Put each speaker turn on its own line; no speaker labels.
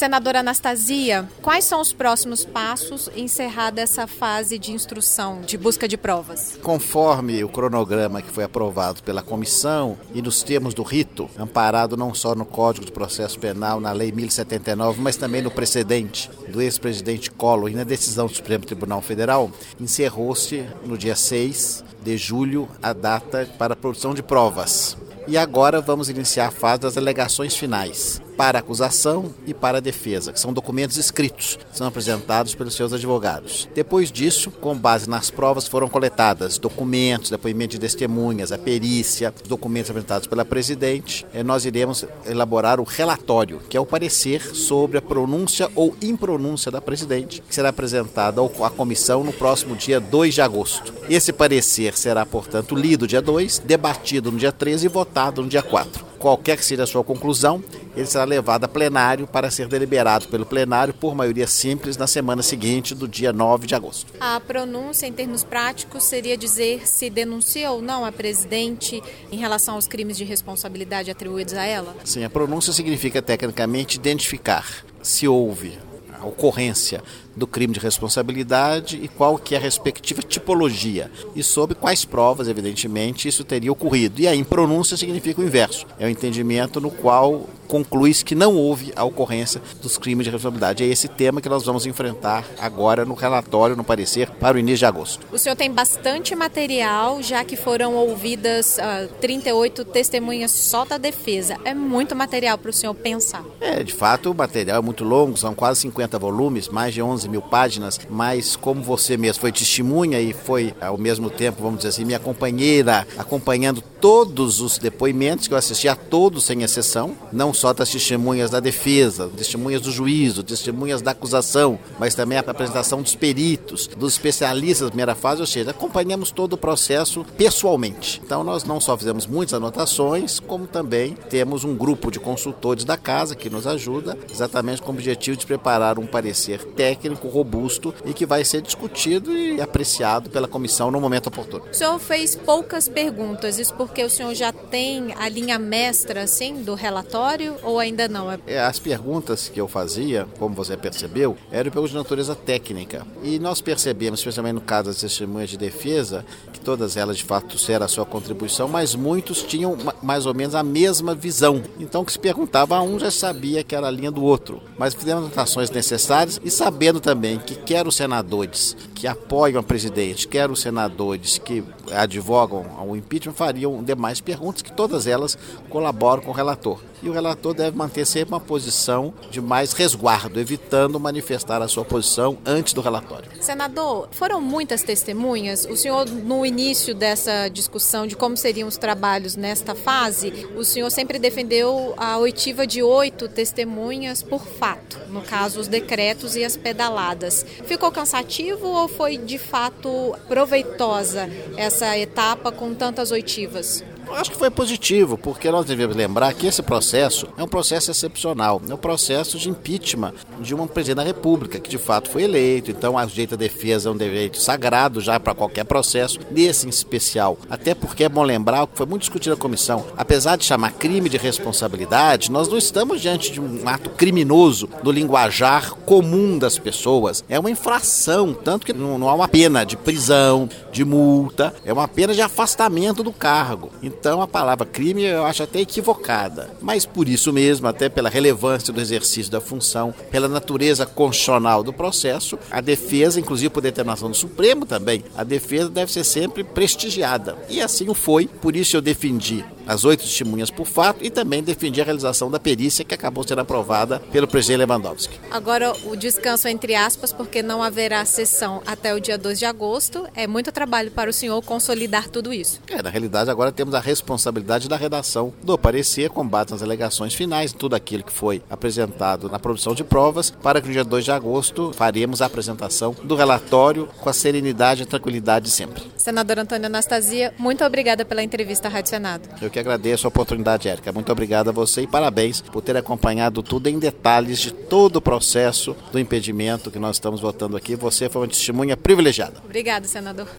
Senadora Anastasia, quais são os próximos passos encerrada essa fase de instrução, de busca de provas?
Conforme o cronograma que foi aprovado pela comissão e nos termos do rito, amparado não só no Código de Processo Penal, na Lei 1079, mas também no precedente do ex-presidente Collor e na decisão do Supremo Tribunal Federal, encerrou-se no dia 6 de julho a data para a produção de provas. E agora vamos iniciar a fase das alegações finais, para a acusação e para a defesa, que são documentos escritos, que são apresentados pelos seus advogados. Depois disso, com base nas provas, foram coletadas documentos, depoimento de testemunhas, a perícia, documentos apresentados pela presidente. Nós iremos elaborar o relatório, que é o parecer sobre a pronúncia ou impronúncia da presidente, que será apresentado à comissão no próximo dia 2 de agosto. Esse parecer será, portanto, lido dia 2, debatido no dia 13 e votado no dia 4. Qualquer que seja a sua conclusão, ele será levado a plenário para ser deliberado pelo plenário por maioria simples na semana seguinte, do dia 9 de agosto.
A pronúncia, em termos práticos, seria dizer se denuncia ou não a presidente em relação aos crimes de responsabilidade atribuídos a ela?
Sim, a pronúncia significa tecnicamente identificar se houve a ocorrência do crime de responsabilidade e qual que é a respectiva tipologia e sobre quais provas, evidentemente, isso teria ocorrido. E a impronúncia significa o inverso, é o entendimento no qual conclui-se que não houve a ocorrência dos crimes de responsabilidade. É esse tema que nós vamos enfrentar agora no relatório, no parecer, para o início de agosto.
O senhor tem bastante material, já que foram ouvidas 38 testemunhas só da defesa. É muito material para o senhor pensar.
De fato, o material é muito longo, são quase 50 volumes, mais de 11 mil páginas, mas como você mesmo foi testemunha e foi ao mesmo tempo, vamos dizer assim, minha companheira, acompanhando todos os depoimentos, que eu assisti a todos sem exceção, não só das testemunhas da defesa, testemunhas do juízo, testemunhas da acusação, mas também a apresentação dos peritos, dos especialistas da primeira fase, ou seja, acompanhamos todo o processo pessoalmente. Então nós não só fizemos muitas anotações, como também temos um grupo de consultores da casa que nos ajuda, exatamente com o objetivo de preparar um parecer técnico robusto e que vai ser discutido e apreciado pela comissão no momento oportuno.
O senhor fez poucas perguntas, isso porque o senhor já tem a linha mestra assim, do relatório ou ainda não?
As perguntas que eu fazia, como você percebeu, eram perguntas de natureza técnica. E nós percebemos, especialmente no caso das testemunhas de defesa, que todas elas de fato trouxeram a sua contribuição, mas muitos tinham mais ou menos a mesma visão. Então, o que se perguntava a um já sabia que era a linha do outro. Mas fizemos anotações necessárias e sabendo também que quer os senadores que apoiam a presidente, quer os senadores que advogam ao impeachment, fariam demais perguntas, que todas elas colaboram com o relator. E o relator deve manter sempre uma posição de mais resguardo, evitando manifestar a sua posição antes do relatório.
Senador, foram muitas testemunhas. O senhor, no início dessa discussão de como seriam os trabalhos nesta fase, o senhor sempre defendeu a oitiva de 8 testemunhas por fato, no caso os decretos e as pedaladas. Ficou cansativo ou foi de fato proveitosa essa etapa com tantas oitivas?
Eu acho que foi positivo, porque nós devemos lembrar que esse processo é um processo excepcional, é um processo de impeachment de um presidente da República, que de fato foi eleito, então o direito à defesa é um direito sagrado já para qualquer processo, nesse em especial. Até porque é bom lembrar, o que foi muito discutido na comissão, apesar de chamar crime de responsabilidade, nós não estamos diante de um ato criminoso no linguajar comum das pessoas, é uma infração, tanto que não há uma pena de prisão, de multa, é uma pena de afastamento do cargo. Então a palavra crime eu acho até equivocada, mas por isso mesmo, até pela relevância do exercício da função, pela natureza constitucional do processo, a defesa, inclusive por determinação do Supremo também, a defesa deve ser sempre prestigiada. E assim o foi, por isso eu defendi as 8 testemunhas por fato e também defendi a realização da perícia que acabou sendo aprovada pelo presidente Lewandowski.
Agora o descanso entre aspas, porque não haverá sessão até o dia 2 de agosto, é muito trabalho para o senhor consolidar tudo isso.
Na realidade agora temos a responsabilidade da redação do parecer com base nas alegações finais, tudo aquilo que foi apresentado na produção de provas, para que no dia 2 de agosto faremos a apresentação do relatório com a serenidade e tranquilidade de sempre.
Senadora Antônia Anastasia, muito obrigada pela entrevista à Rádio Senado.
Eu que agradeço a oportunidade, Érica. Muito obrigado a você e parabéns por ter acompanhado tudo em detalhes de todo o processo do impedimento que nós estamos votando aqui. Você foi uma testemunha privilegiada.
Obrigada, senador.